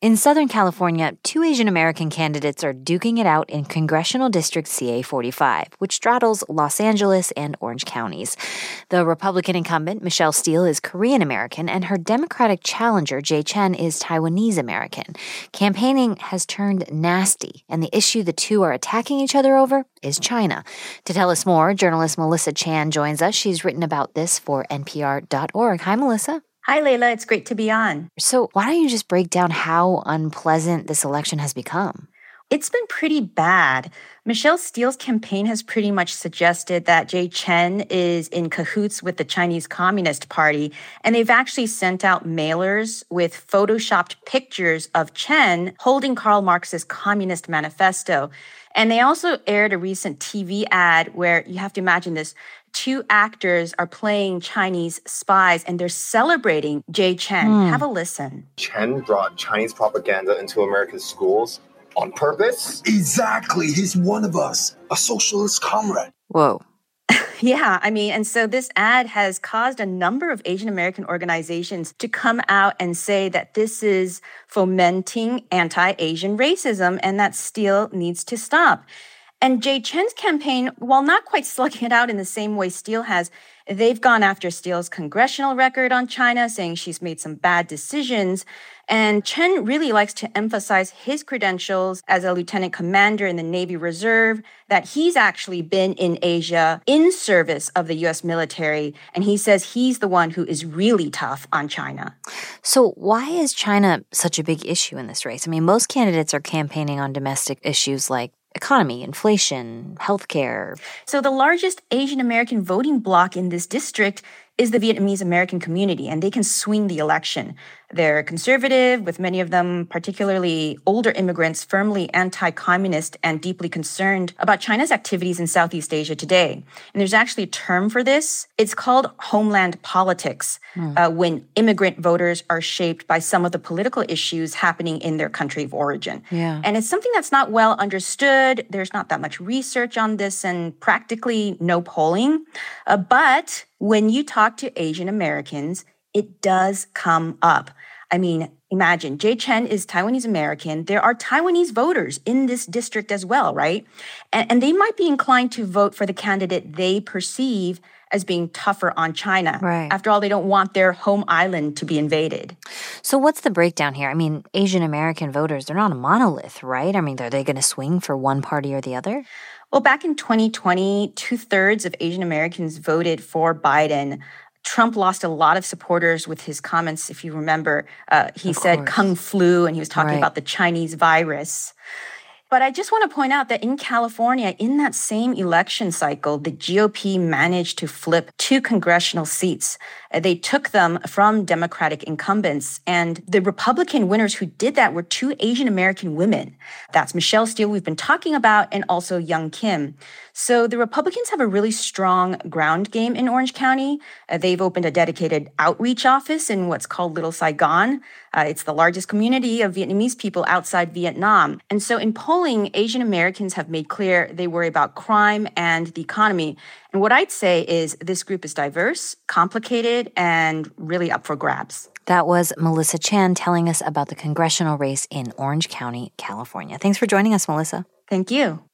In Southern California, two Asian American candidates are duking it out in Congressional District CA45, which straddles Los Angeles and Orange counties. The Republican incumbent, Michelle Steel, is Korean American, and her Democratic challenger, Jay Chen, is Taiwanese American. Campaigning has turned nasty, and the issue the two are attacking each other over is China. To tell us more, journalist Melissa Chan joins us. She's written about this for NPR.org. Hi, Melissa. Hi, Layla. It's great to be on. So why don't you just break down how unpleasant this election has become? It's been pretty bad. Michelle Steele's campaign has pretty much suggested that Jay Chen is in cahoots with the Chinese Communist Party, and they've actually sent out mailers with photoshopped pictures of Chen holding Karl Marx's Communist Manifesto. And they also aired a recent TV ad where you have to imagine this. Two actors are playing Chinese spies and they're celebrating Jay Chen. Have a listen. Chen brought Chinese propaganda into American schools on purpose? Exactly. He's one of us, a socialist comrade. Whoa. Yeah, and so this ad has caused a number of Asian American organizations to come out and say that this is fomenting anti-Asian racism and that Steele needs to stop. And Jay Chen's campaign, while not quite slugging it out in the same way Steele has, they've gone after Steele's congressional record on China, saying she's made some bad decisions. And Chen really likes to emphasize his credentials as a lieutenant commander in the Navy Reserve, that he's actually been in Asia in service of the U.S. military. And he says he's the one who is really tough on China. So why is China such a big issue in this race? Most candidates are campaigning on domestic issues like economy, inflation, healthcare. So the largest Asian American voting bloc in this district is the Vietnamese American community, and they can swing the election. They're conservative, with many of them, particularly older immigrants, firmly anti-communist and deeply concerned about China's activities in Southeast Asia today. And there's actually a term for this. It's called homeland politics, when immigrant voters are shaped by some of the political issues happening in their country of origin. Yeah. And it's something that's not well understood. There's not that much research on this and practically no polling. But when you talk to Asian Americans, it does come up. Imagine Jay Chen is Taiwanese American. There are Taiwanese voters in this district as well, right? And they might be inclined to vote for the candidate they perceive as being tougher on China. Right. After all, they don't want their home island to be invaded. So what's the breakdown here? Asian American voters, they're not a monolith, right? Are they going to swing for one party or the other? Well, back in 2020, 2/3 of Asian Americans voted for Biden. Trump lost a lot of supporters with his comments, if you remember. He said Kung flu, and he was talking about the Chinese virus. But I just want to point out that in California, in that same election cycle, the GOP managed to flip 2 congressional seats. They took them from Democratic incumbents. And the Republican winners who did that were 2 Asian American women. That's Michelle Steel, we've been talking about, and also Young Kim. So the Republicans have a really strong ground game in Orange County. They've opened a dedicated outreach office in what's called Little Saigon. It's the largest community of Vietnamese people outside Vietnam. And so in polling, Asian Americans have made clear they worry about crime and the economy. And what I'd say is this group is diverse, complicated, and really up for grabs. That was Melissa Chan telling us about the congressional race in Orange County, California. Thanks for joining us, Melissa. Thank you.